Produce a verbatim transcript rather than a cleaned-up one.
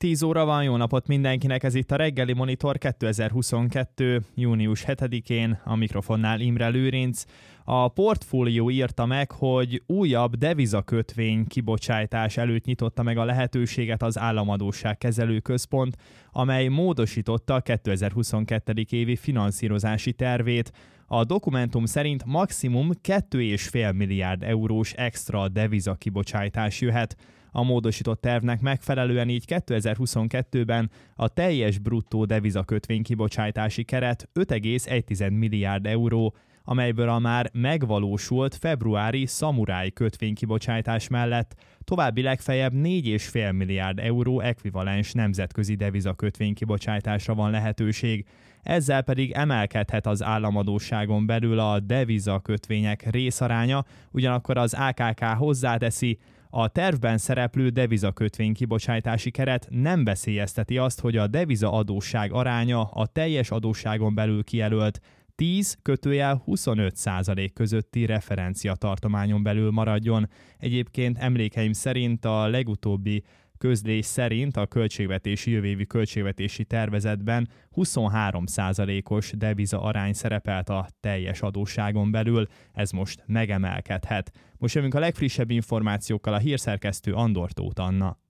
tíz óra van, jó napot mindenkinek, ez itt a Reggeli Monitor kétezer-huszonkettő. június hetedikén, a mikrofonnál Imre Lőrinc. A Portfolio írta meg, hogy újabb devizakötvény kibocsátás előtt nyitotta meg a lehetőséget az Államadósságkezelő Központ, amely módosította a kétezer-huszonkettő. évi finanszírozási tervét. A dokumentum szerint maximum két egész öt milliárd eurós extra devizakibocsátás jöhet. A módosított tervnek megfelelően így kétezer-huszonkettőben a teljes bruttó devizakötvény kibocsátási keret öt egész egy milliárd euró, amelyből a már megvalósult februári szamuráj kötvénykibocsátás mellett további legfeljebb négy egész öt milliárd euró ekvivalens nemzetközi devizakötvénykibocsátásra van lehetőség. Ezzel pedig emelkedhet az államadósságon belül a devizakötvények részaránya, ugyanakkor az á ká ká hozzáteszi, a tervben szereplő devizakötvény kibocsátási keret nem veszélyezteti azt, hogy a devizaadósság aránya a teljes adósságon belül kijelölt tíz kötőjel huszonöt százalék közötti referenciatartományon belül maradjon. Egyébként emlékeim szerint a legutóbbi közlés szerint a költségvetési jövőévi költségvetési tervezetben huszonhárom százalékos deviza arány szerepelt a teljes adósságon belül, ez most megemelkedhet. Most jövünk a legfrissebb információkkal, a hírszerkesztő Andor Tóth Anna.